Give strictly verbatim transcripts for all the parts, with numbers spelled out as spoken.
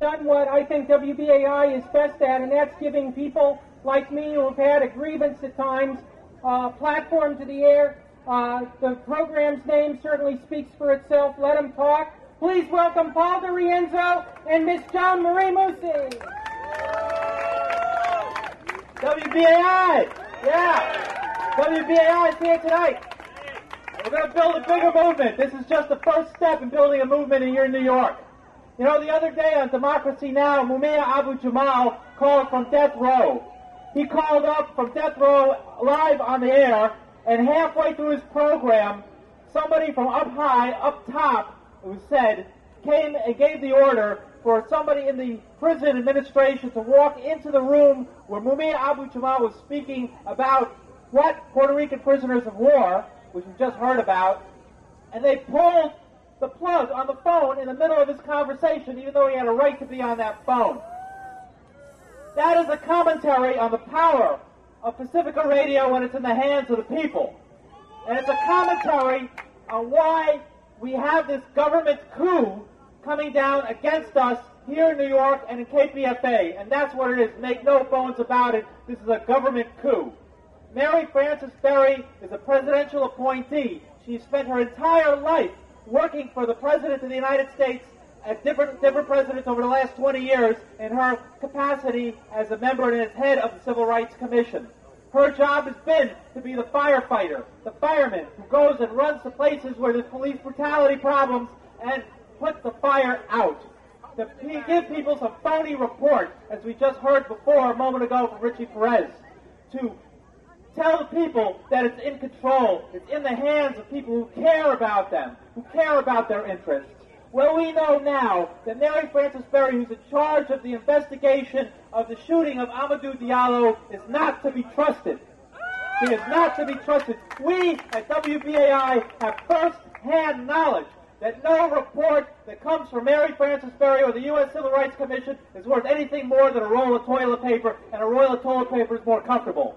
done what I think W B A I is best at, and that's giving people like me who have had a grievance at times uh, platform to the air. Uh, the program's name certainly speaks for itself. Let them talk. Please welcome Paul DiRienzo and Miss Joan Marie Musi. W B A I! Yeah! W B A I is here tonight. We're going to build a bigger movement. This is just the first step in building a movement here in New York. You know, the other day on Democracy Now!, Mumia Abu-Jamal called from death row. He called up from death row live on the air, and halfway through his program, somebody from up high, up top, it was said, came and gave the order for somebody in the prison administration to walk into the room where Mumia Abu-Jamal was speaking about what Puerto Rican prisoners of war, which we just heard about, and they pulled the plug on the phone in the middle of his conversation, even though he had a right to be on that phone. That is a commentary on the power of Pacifica Radio when it's in the hands of the people. And it's a commentary on why we have this government coup coming down against us here in New York and in K P F A. And that's what it is. Make no bones about it. This is a government coup. Mary Frances Berry is a presidential appointee. She spent her entire life working for the President of the United States at different different presidents over the last twenty years in her capacity as a member and as head of the Civil Rights Commission. Her job has been to be the firefighter, the fireman who goes and runs to places where there's police brutality problems and puts the fire out. To give people some phony report, as we just heard before a moment ago from Richie Perez, to tell the people that it's in control, it's in the hands of people who care about them, who care about their interests. Well, we know now that Mary Frances Berry, who's in charge of the investigation of the shooting of Amadou Diallo, is not to be trusted. She is not to be trusted. We at W B A I have first-hand knowledge that no report that comes from Mary Frances Berry or the U S Civil Rights Commission is worth anything more than a roll of toilet paper, and a roll of toilet paper is more comfortable.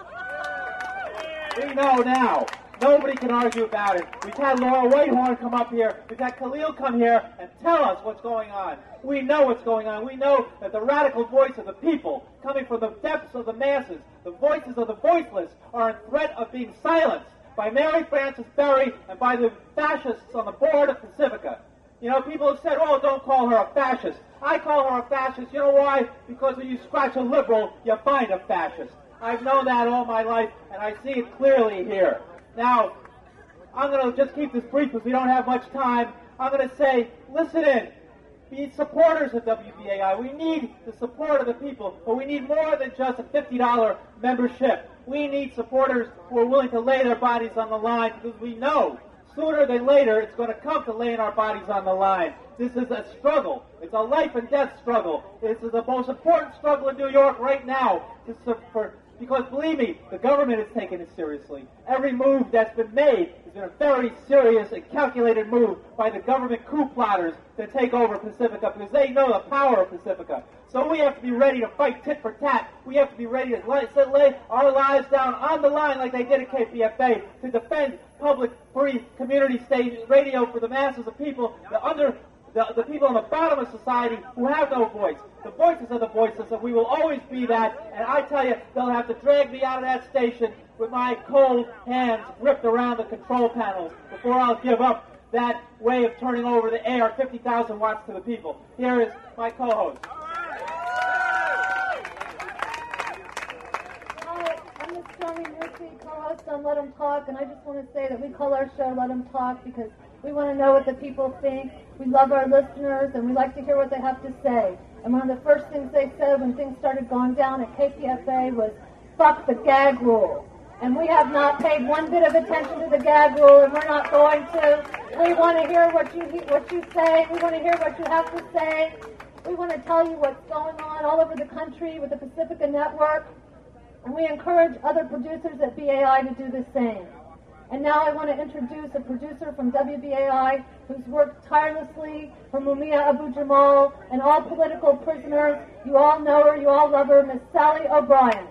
We know now. Nobody can argue about it. We've had Laura Whitehorn come up here. We've had Khalil come here and tell us what's going on. We know what's going on. We know that the radical voice of the people, coming from the depths of the masses, the voices of the voiceless, are in threat of being silenced by Mary Frances Berry and by the fascists on the board of Pacifica. You know, people have said, oh, don't call her a fascist. I call her a fascist. You know why? Because when you scratch a liberal, you find a fascist. I've known that all my life, and I see it clearly here. Now, I'm going to just keep this brief because we don't have much time. I'm going to say, listen in. Be supporters of W B A I. We need the support of the people, but we need more than just a fifty dollars membership. We need supporters who are willing to lay their bodies on the line, because we know sooner than later it's going to come to laying our bodies on the line. This is a struggle. It's a life and death struggle. This is the most important struggle in New York right now. This is for Because, believe me, the government is taking it seriously. Every move that's been made has been a very serious and calculated move by the government coup plotters to take over Pacifica, because they know the power of Pacifica. So we have to be ready to fight tit for tat. We have to be ready to lay, lay our lives down on the line like they did at K P F A to defend public, free, community station radio for the masses of people, the under... The, the people on the bottom of society who have no voice. The voices are the voiceless, and we will always be that. And I tell you, they'll have to drag me out of that station with my cold hands gripped around the control panels before I'll give up that way of turning over the air fifty thousand watts to the people. Here is my co-host. Hi, I'm Miss Joan Marie Musi, co-host on Let 'em Talk, and I just want to say that we call our show Let 'em Talk because we want to know what the people think. We love our listeners, and we like to hear what they have to say. And one of the first things they said when things started going down at K P F A was, fuck the gag rule. And we have not paid one bit of attention to the gag rule, and we're not going to. We want to hear what you what you say. We want to hear what you have to say. We want to tell you what's going on all over the country with the Pacifica Network. And we encourage other producers at B A I to do the same. And now I want to introduce a producer from W B A I who's worked tirelessly for Mumia Abu-Jamal and all political prisoners. You all know her, you all love her, Miss Sally O'Brien.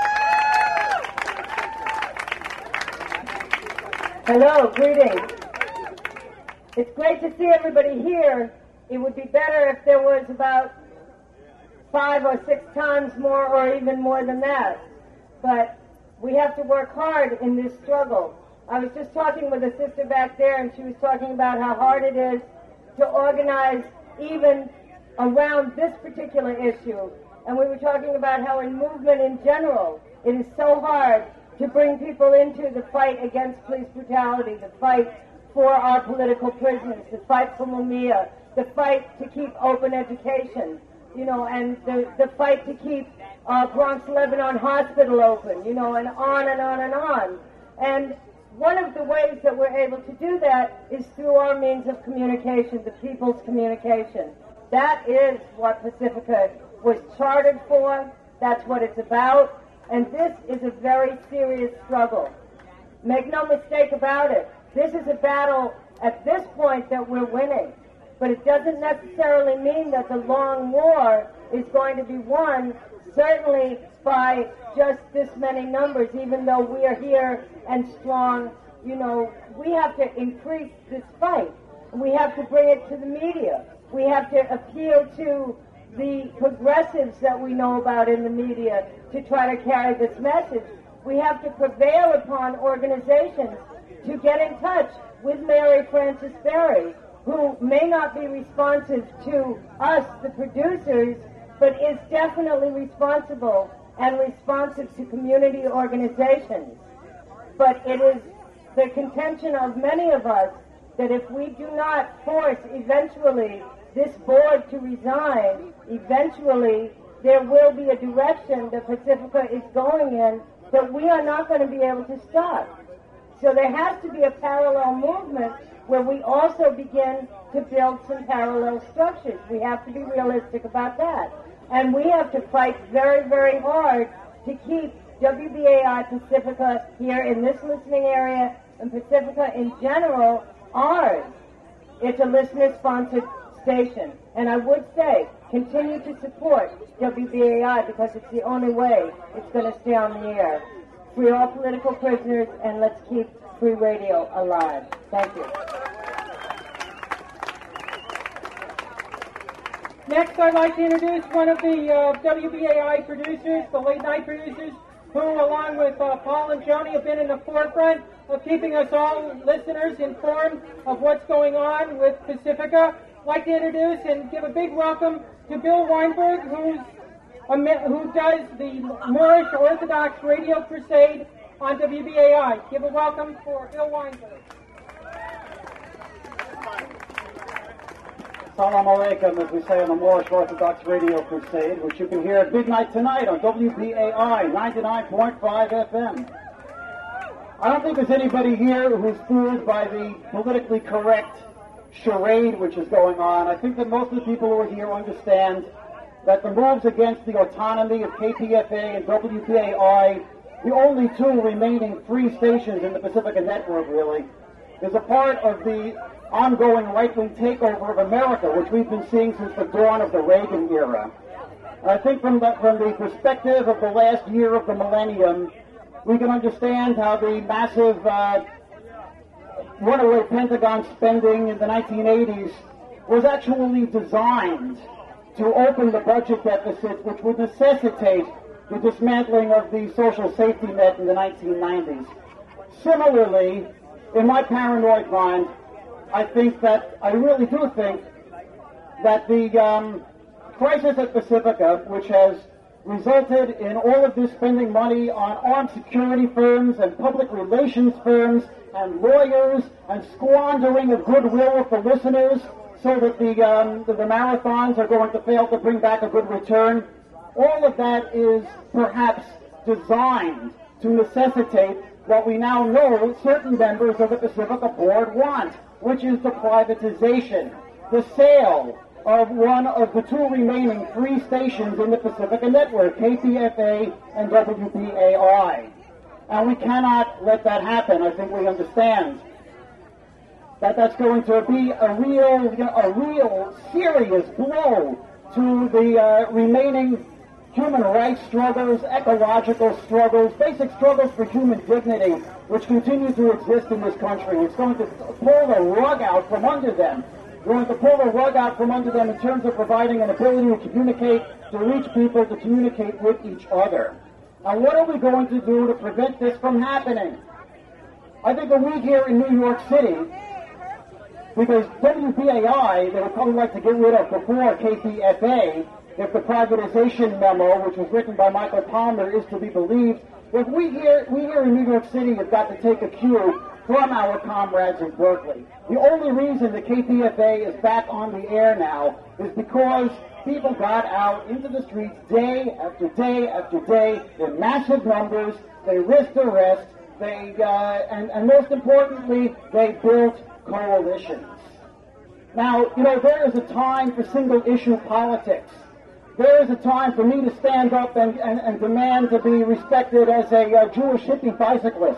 Hello, greetings. It's great to see everybody here. It would be better if there was about five or six times more or even more than that. But we have to work hard in this struggle. I was just talking with a sister back there, and she was talking about how hard it is to organize even around this particular issue. And we were talking about how in movement in general, it is so hard to bring people into the fight against police brutality, the fight for our political prisoners, the fight for Mumia, the fight to keep open education, you know, and the, the fight to keep uh, Bronx Lebanon Hospital open, you know, and on and on and on. And one of the ways that we're able to do that is through our means of communication, the people's communication. That is what Pacifica was chartered for. That's what it's about. And this is a very serious struggle. Make no mistake about it. This is a battle at this point that we're winning. But it doesn't necessarily mean that the long war is going to be won, certainly by just this many numbers, even though we are here and strong. You know, we have to increase this fight. We have to bring it to the media. We have to appeal to the progressives that we know about in the media to try to carry this message. We have to prevail upon organizations to get in touch with Mary Frances Berry, who may not be responsive to us, the producers, but is definitely responsible and responsive to community organizations. But it is the contention of many of us that if we do not force eventually this board to resign, eventually there will be a direction that Pacifica is going in that we are not going to be able to stop. So there has to be a parallel movement where we also begin to build some parallel structures. We have to be realistic about that. And we have to fight very, very hard to keep W B A I Pacifica here in this listening area and Pacifica in general ours. It's a listener-sponsored station. And I would say, continue to support W B A I because it's the only way it's going to stay on the air. Free all political prisoners, and let's keep free radio alive. Thank you. Next, I'd like to introduce one of the uh, W B A I producers, the late-night producers, who, along with uh, Paul and Joni, have been in the forefront of keeping us all listeners informed of what's going on with Pacifica. I'd like to introduce and give a big welcome to Bill Weinberg, who's a, who does the Moorish Orthodox Radio Crusade on W B A I. Give a welcome for Bill Weinberg. Salam alaikum, as we say on the Moorish Orthodox Radio Crusade, which you can hear at midnight tonight on W B A I ninety-nine point five F M. I don't think there's anybody here who's fooled by the politically correct charade which is going on. I think that most of the people who are here understand that the moves against the autonomy of K P F A and W B A I, the only two remaining free stations in the Pacifica Network, really, is a part of the ongoing right-wing takeover of America, which we've been seeing since the dawn of the Reagan era. And I think from the, from the perspective of the last year of the millennium, we can understand how the massive uh, runaway Pentagon spending in the nineteen eighties was actually designed to open the budget deficit, which would necessitate the dismantling of the social safety net in the nineteen nineties. Similarly, in my paranoid mind, I think that, I really do think that the um, crisis at Pacifica, which has resulted in all of this spending money on armed security firms and public relations firms and lawyers and squandering of goodwill of the listeners so that the, um, the, the marathons are going to fail to bring back a good return, all of that is perhaps designed to necessitate what we now know certain members of the Pacifica Board want, which is the privatization, the sale of one of the two remaining free stations in the Pacifica Network, K P F A and W B A I. And we cannot let that happen. I think we understand that that's going to be a real, you know, a real serious blow to the uh, remaining human rights struggles, ecological struggles, basic struggles for human dignity, which continue to exist in this country. It's going to pull the rug out from under them. We're going to pull the rug out from under them in terms of providing an ability to communicate, to reach people, to communicate with each other. And what are we going to do to prevent this from happening? I think that we here in New York City, because W B A I, they would probably like to get rid of before K P F A, if the privatization memo, which was written by Michael Palmer, is to be believed. If we here, we here in New York City have got to take a cue from our comrades in Berkeley. The only reason the K P F A is back on the air now is because people got out into the streets day after day after day in massive numbers. They risked arrest. They, uh, and, and most importantly, they built coalitions. Now, you know, there is a time for single-issue politics. There is a time for me to stand up and, and, and demand to be respected as a uh, Jewish hippie bicyclist.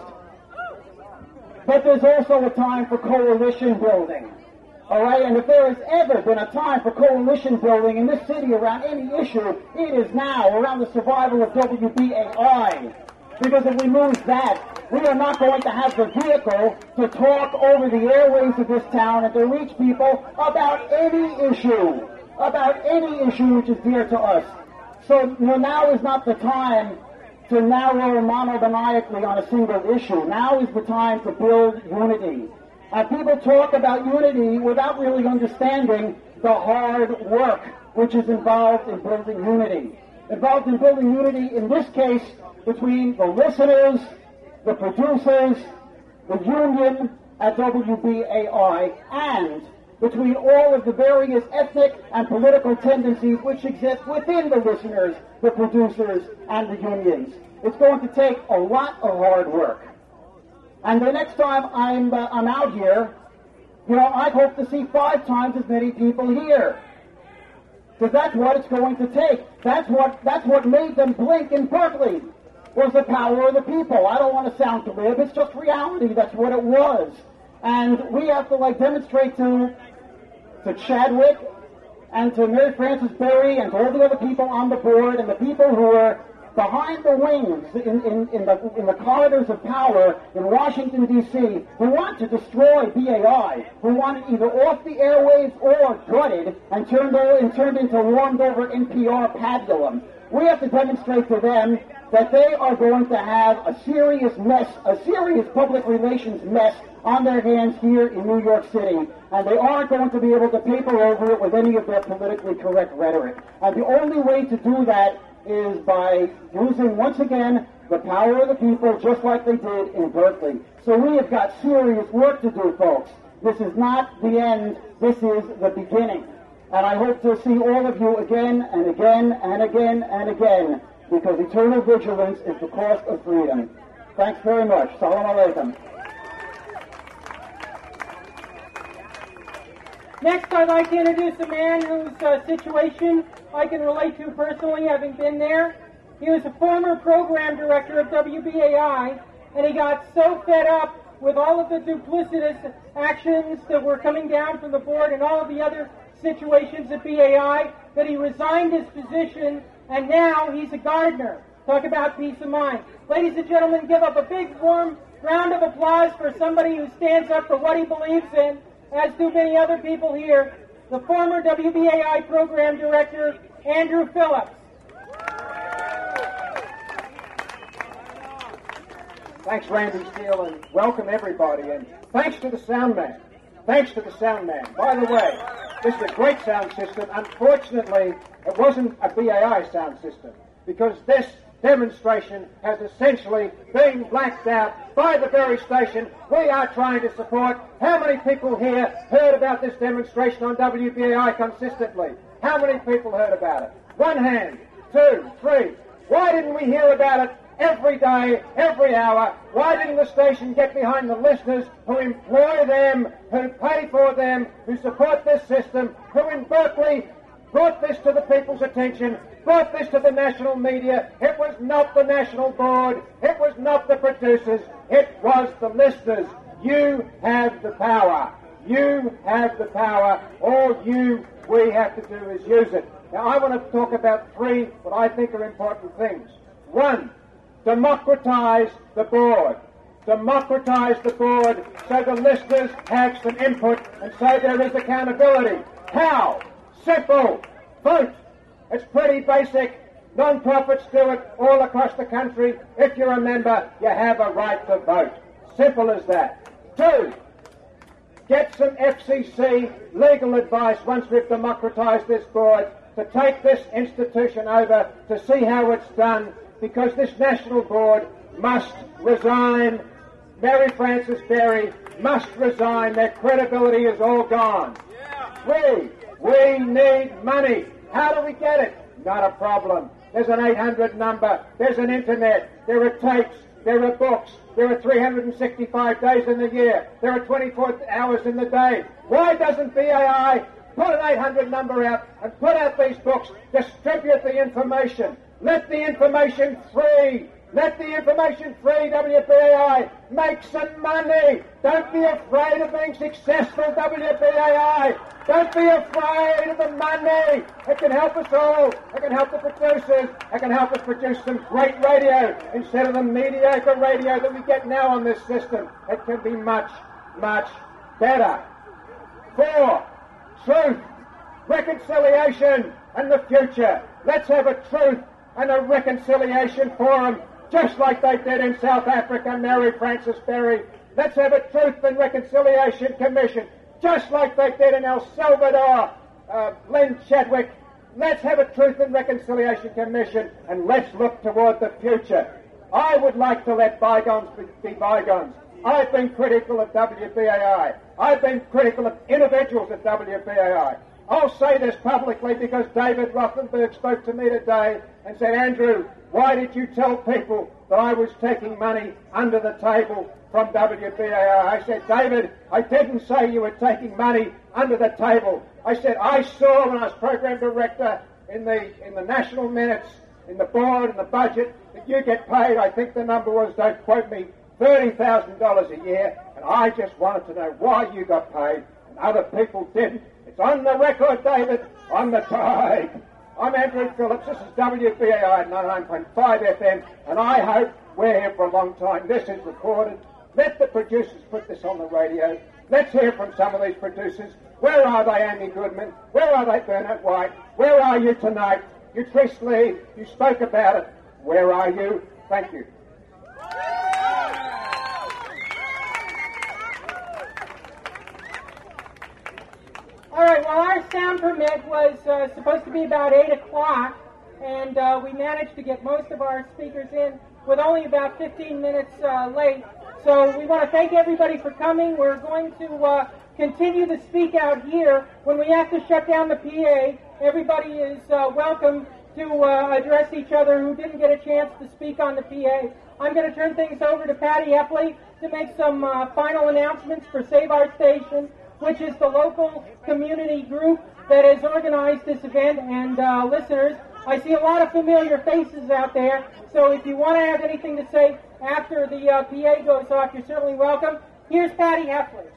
But there's also a time for coalition building. All right? And if there has ever been a time for coalition building in this city around any issue, it is now, around the survival of W B A I. Because if we lose that, we are not going to have the vehicle to talk over the airways of this town and to reach people about any issue, about any issue which is dear to us. So, you know, now is not the time to narrow monomaniacally on a single issue. Now is the time to build unity. And people talk about unity without really understanding the hard work which is involved in building unity. Involved in building unity, in this case, between the listeners, the producers, the union at W B A I, and between all of the various ethnic and political tendencies which exist within the listeners, the producers, and the unions. It's going to take a lot of hard work. And the next time I'm, uh, I'm out here, you know, I hope to see five times as many people here. Because that's what it's going to take. That's what, that's what made them blink in Berkeley, was the power of the people. I don't want to sound glib. It's just reality. That's what it was. And we have to, like, demonstrate to, to Chadwick and to Mary Frances Berry and to all the other people on the board and the people who are behind the wings in, in, in, the, in the corridors of power in Washington, D C, who want to destroy B A I, who want it either off the airwaves or gutted and turned, over, and turned into warmed-over N P R pabulum. We have to demonstrate to them that they are going to have a serious mess, a serious public relations mess on their hands here in New York City, and they aren't going to be able to paper over it with any of their politically correct rhetoric. And the only way to do that is by using, once again, the power of the people, just like they did in Berkeley. So we have got serious work to do, folks. This is not the end. This is the beginning. And I hope to see all of you again and again and again and again, because eternal vigilance is the cost of freedom. Thanks very much. Salam alaikum. Next, I'd like to introduce a man whose uh, situation I can relate to personally, having been there. He was a former program director of W B A I, and he got so fed up with all of the duplicitous actions that were coming down from the board and all of the other situations at B A I that he resigned his position, and now he's a gardener. Talk about peace of mind. Ladies and gentlemen, give up a big warm round of applause for somebody who stands up for what he believes in, as do many other people here, the former W B A I program director, Andrew Phillips. Thanks, Randy Steele, and welcome everybody, and thanks to the sound man. Thanks to the sound man. By the way, this is a great sound system. Unfortunately, it wasn't a B A I sound system, because this demonstration has essentially been blacked out by the very station we are trying to support. How many people here heard about this demonstration on W B A I consistently? How many people heard about it? One hand, two, three. Why didn't we hear about it every day, every hour? Why didn't the station get behind the listeners who employ them, who pay for them, who support this system, who in Berkeley brought this to the people's attention, brought this to the national media? It was not the national board. It was not the producers. It was the listeners. You have the power. You have the power. All you, we have to do is use it. Now, I want to talk about three what I think are important things. One, democratize the board. democratize the board so the listeners have some input and so there is accountability. How? Simple. Vote. It's pretty basic. Non-profits do it all across the country. If you're a member, you have a right to vote. Simple as that. Two, get some F C C legal advice once we've democratized this board to take this institution over to see how it's done, because this national board must resign. Mary Frances Berry must resign. Their credibility is all gone. We, we need money. How do we get it? Not a problem. There's an eight hundred number. There's an internet. There are tapes. There are books. There are three hundred sixty-five days in the year. There are twenty-four hours in the day. Why doesn't B A I put an eight hundred number out and put out these books, distribute the information, let the information free, let the information free, W B A I, make some money. Don't be afraid of being successful, W B A I. Don't be afraid of the money. It can help us all. It can help the producers. It can help us produce some great radio instead of the mediocre radio that we get now on this system. It can be much, much better. Four, truth, reconciliation, and the future. Let's have a truth and a reconciliation forum, just like they did in South Africa, Mary Frances Berry. Let's have a Truth and Reconciliation Commission, just like they did in El Salvador, uh, Lynn Chadwick. Let's have a Truth and Reconciliation Commission, and let's look toward the future. I would like to let bygones be, be bygones. I've been critical of W B A I. I've been critical of individuals at W B A I. I'll say this publicly because David Rothenberg spoke to me today and said, Andrew, why did you tell people that I was taking money under the table from W B A I? I said, David, I didn't say you were taking money under the table. I said, I saw when I was program director in the in the national minutes, in the board, in the budget, that you get paid, I think the number was, don't quote me, thirty thousand dollars a year, and I just wanted to know why you got paid and other people didn't. It's on the record, David, on the tape. I'm Andrew Phillips. This is W B A I ninety-nine point five F M, and I hope we're here for a long time. This is recorded. Let the producers put this on the radio. Let's hear from some of these producers. Where are they, Amy Goodman? Where are they, Bernard White? Where are you tonight? You, Trish Lee, you spoke about it. Where are you? Thank you. All right, well, our sound permit was uh, supposed to be about eight o'clock, and uh, we managed to get most of our speakers in with only about fifteen minutes uh, late. So we want to thank everybody for coming. We're going to uh, continue to speak out here. When we have to shut down the P A, everybody is uh, welcome to uh, address each other who didn't get a chance to speak on the P A. I'm going to turn things over to Patty Epley to make some uh, final announcements for Save Our Station, which is the local community group that has organized this event. And uh, listeners, I see a lot of familiar faces out there, so if you want to have anything to say after the uh, P A goes off, you're certainly welcome. Here's Patty Epley.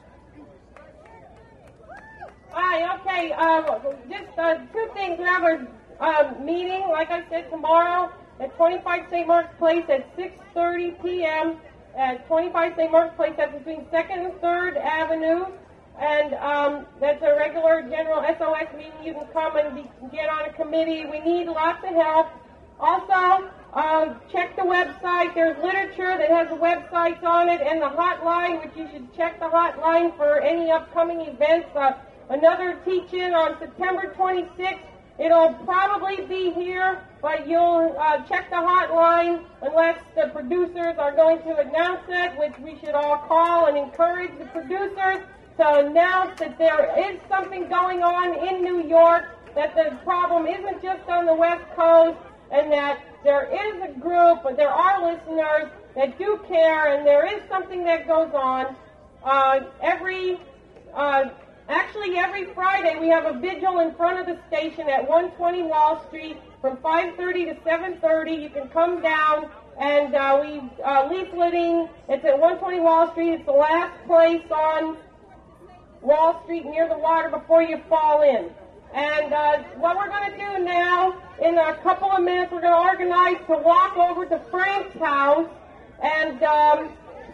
Hi, okay, uh, just uh, two things. We have a uh, meeting, like I said, tomorrow at twenty-five Saint Mark's Place at six thirty p.m. at twenty-five Saint Mark's Place. That's between second and third Avenue. And um, that's a regular general S O S meeting. You can come and be, get on a committee. We need lots of help. Also, uh, check the website. There's literature that has the websites on it and the hotline, which you should check the hotline for any upcoming events. Uh, another teach-in on September twenty-sixth. It'll probably be here, but you'll uh, check the hotline unless the producers are going to announce it, which we should all call and encourage the producers to announce that there is something going on in New York, that the problem isn't just on the West Coast, and that there is a group, but there are listeners that do care, and there is something that goes on. Uh, every, uh, actually every Friday we have a vigil in front of the station at one twenty Wall Street from five thirty to seven thirty. You can come down, and uh, we uh, leafleting. It's at one twenty Wall Street. It's the last place on Wall Street near the water before you fall in. And uh, what we're going to do now, in a couple of minutes, we're going to organize to walk over to Frank's house. And um,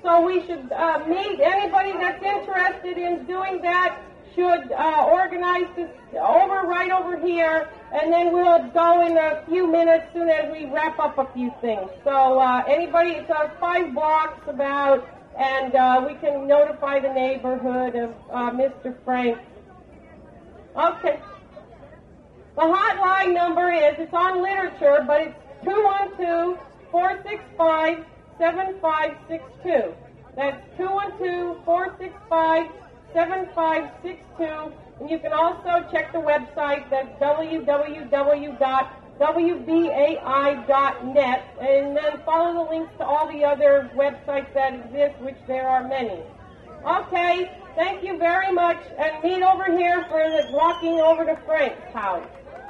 So we should uh, meet. Anybody that's interested in doing that should uh, organize this over right over here, and then we'll go in a few minutes soon as we wrap up a few things. So uh, anybody, it's uh, five blocks about, and uh, we can notify the neighborhood of uh, Mister Frank. Okay. The hotline number is, it's on literature, but it's two one two, four six five, seven five six two. That's two one two, four six five, seven five six two. And you can also check the website, that's w w w dot w b a i dot net, and then follow the links to all the other websites that exist, which there are many. Okay, thank you very much, and meet over here for the walking over to Frank's house.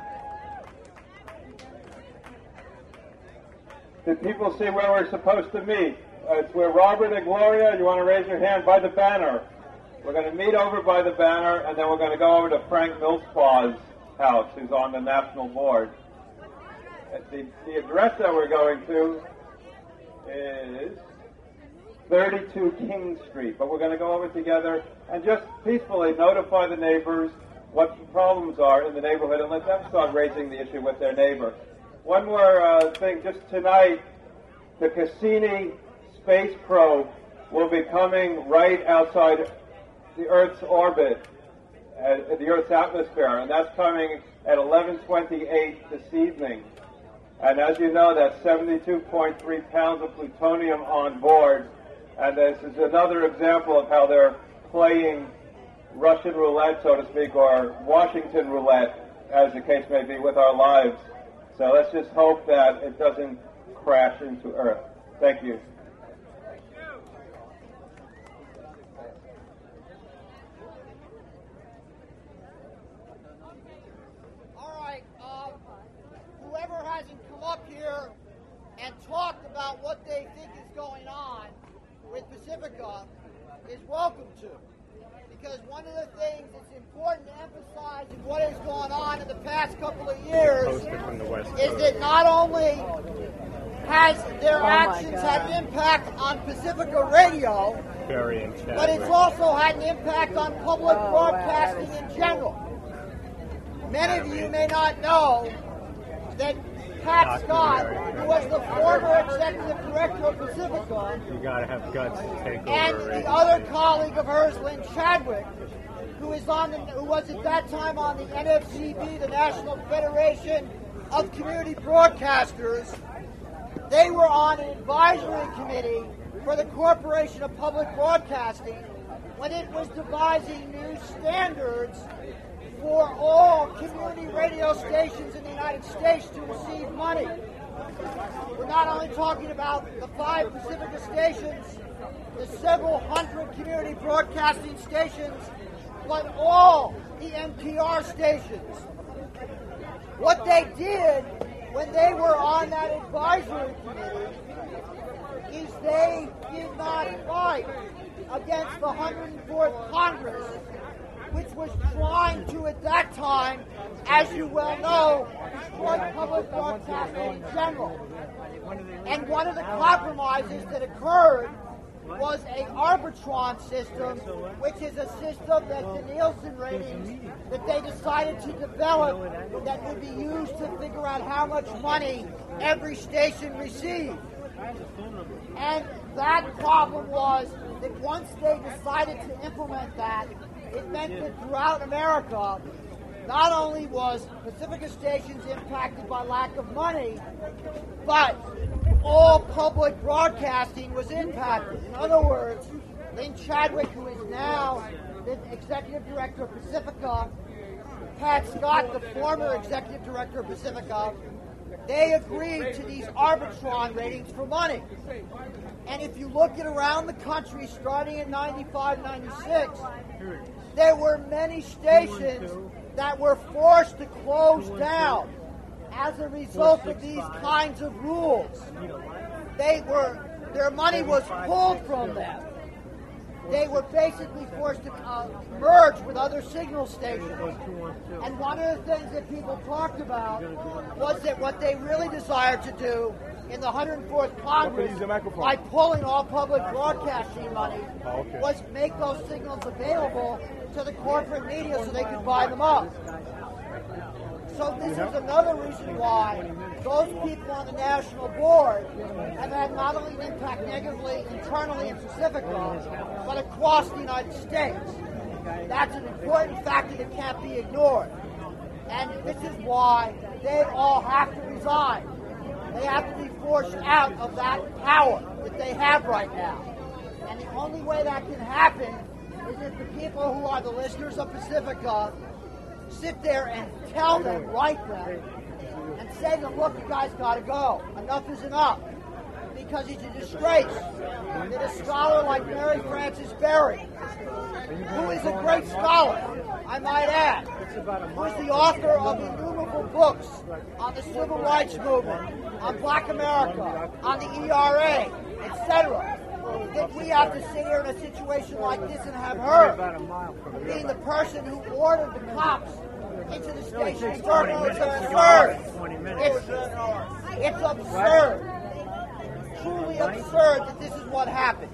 Did people see where we're supposed to meet? Uh, it's where Robert and Gloria, you want to raise your hand, by the banner. We're going to meet over by the banner, and then we're going to go over to Frank Millspaugh's house, who's on the national board. The, the address that we're going to is thirty-two King Street, but we're going to go over together and just peacefully notify the neighbors what the problems are in the neighborhood and let them start raising the issue with their neighbor. One more uh, thing, just tonight, the Cassini space probe will be coming right outside the Earth's orbit, uh, the Earth's atmosphere, and that's coming at eleven twenty-eight this evening. And as you know, that's seventy-two point three pounds of plutonium on board, and this is another example of how they're playing Russian roulette, so to speak, or Washington roulette, as the case may be, with our lives. So let's just hope that it doesn't crash into Earth. Thank you. All right. Um, whoever hasn't come up here and talked about what they think is going on with Pacifica is welcome to. Because one of the things that's important to emphasize in what has gone on in the past couple of years is that not only has their oh actions had an impact on Pacifica Radio, but it's also had an impact on public oh, broadcasting wow, in general. Many of you may not know that Pat Scott, who was the former executive director of Pacifica, you gotta have guts to take over. and the other colleague of hers, Lynn Chadwick, who is on the, who was at that time on the N F C B, the National Federation of Community Broadcasters, they were on an advisory committee for the Corporation of Public Broadcasting when it was devising new standards for all community radio stations in the United States to receive money. We're not only talking about the five Pacifica stations, the several hundred community broadcasting stations, but all the N P R stations. What they did when they were on that advisory committee is they did not fight against the one hundred fourth Congress, which was trying to, at that time, as you well know, destroy public broadcasting in general. And one of the compromises that occurred was a Arbitron system, which is a system that the Nielsen ratings that they decided to develop that would be used to figure out how much money every station received. And that problem was that once they decided to implement that, it meant that throughout America, not only was Pacifica stations impacted by lack of money, but all public broadcasting was impacted. In other words, Lynn Chadwick, who is now the executive director of Pacifica, Pat Scott, the former executive director of Pacifica, they agreed to these Arbitron ratings for money. And if you look at around the country, starting in ninety-five, ninety-six, there were many stations that were forced to close down as a result of these kinds of rules. They were, their money was pulled from them. They were basically forced to uh, merge with other signal stations. And one of the things that people talked about was that what they really desired to do in the one hundred fourth Congress by pulling all public broadcasting money Oh, okay. was make those signals available to the corporate media so they could buy them up. So this is another reason why those people on the national board have had not only an impact negatively internally in Pacifica, but across the United States. That's an important factor that can't be ignored. And this is why they all have to resign. They have to be forced out of that power that they have right now. And the only way that can happen is if the people who are the listeners of Pacifica sit there and tell them, write them, and say to them, look, you guys got to go. Enough is enough. Because it's a disgrace that a scholar like Mary Frances Berry, who is a great scholar, I might add, who is the author of innumerable books on the civil rights movement, on Black America, on the E R A, et cetera, that we have to sit here in a situation like this and have her being the person who ordered the cops into the station. It's absurd. It's, it's absurd. Truly absurd that this is what happened.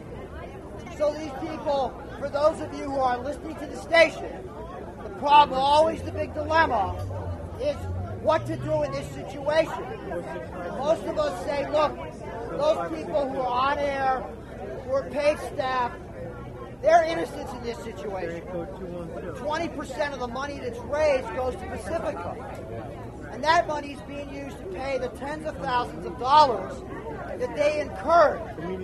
So these people, for those of you who are listening to the station, the problem, always the big dilemma, is what to do in this situation. And most of us say, look, those people who are on air, who are paid staff, they're innocent in this situation. twenty percent of the money that's raised goes to Pacifica. And that money is being used to pay the tens of thousands of dollars that they incurred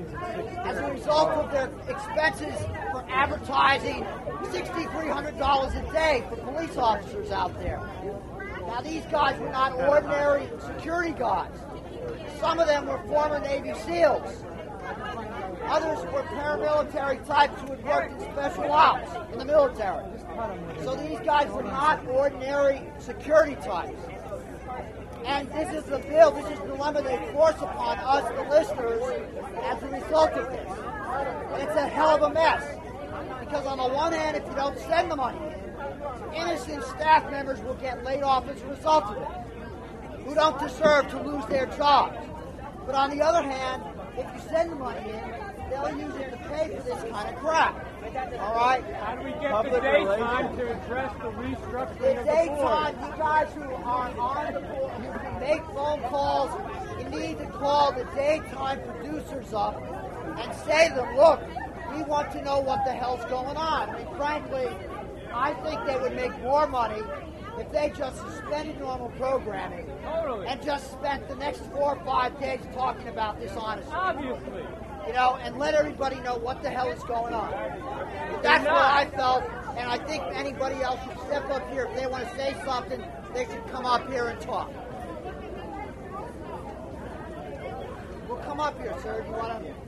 as a result of their expenses for advertising six thousand three hundred dollars a day for police officers out there. Now, these guys were not ordinary security guards. Some of them were former Navy SEALs. Others were paramilitary types who had worked in special ops in the military. So these guys were not ordinary security types. And this is the bill, this is the dilemma they force upon us, the listeners, as a result of this. And it's a hell of a mess. Because on the one hand, if you don't send the money in, innocent staff members will get laid off as a result of it, who don't deserve to lose their jobs. But on the other hand, if you send the money in, they'll use it to pay for this kind of crap. All right? How do we get the daytime to address the restructuring The of the board? daytime, you guys who are on the board, who can make phone calls, you need to call the daytime producers up and say to them, look, we want to know what the hell's going on. I mean, frankly, I think they would make more money if they just suspended normal programming Totally. and just spent the next four or five days talking about this honestly. Obviously. You know, and let everybody know what the hell is going on. That's what I felt, and I think anybody else should step up here. If they want to say something, they should come up here and talk. Well, come up here, sir. Do you want to...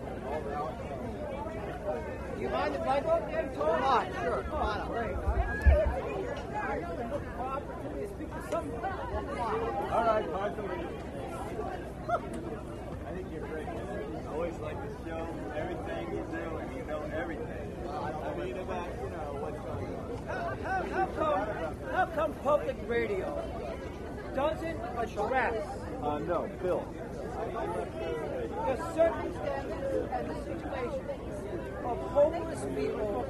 Do you mind if I go there and talk? Come on, sure. Come on up. All right, hard to leave. I think you're great. I always like the show, everything you do, and you know everything. I mean about, you know, what's going on. How, how, come, how come public radio doesn't address Uh, no, Bill. the circumstances and the situation of homeless people?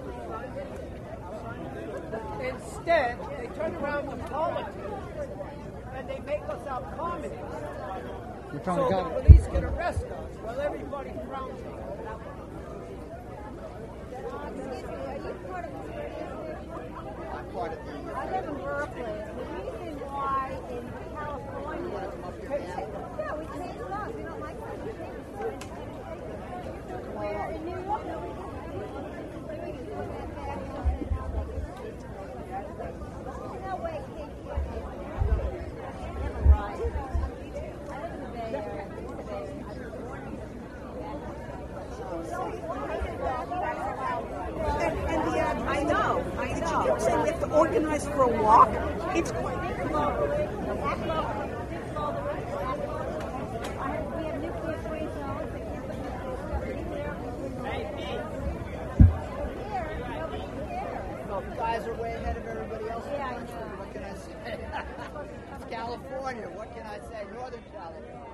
Instead, they turn around to politics and they make us out communists. So the police can arrest us while everybody frowns on us. I'm part of the... I live in Berkeley. The reason why in California, yeah, we change the laws. We don't like that. We change the laws. Where in New York, no way, Kate. Never right. I live in the Bay Area. And, and the, uh, I know, I know. You're saying we have to organize for a walk? It's quite Well, you guys are way ahead of everybody else in the country. What can I say? It's California. What can I say? Northern California.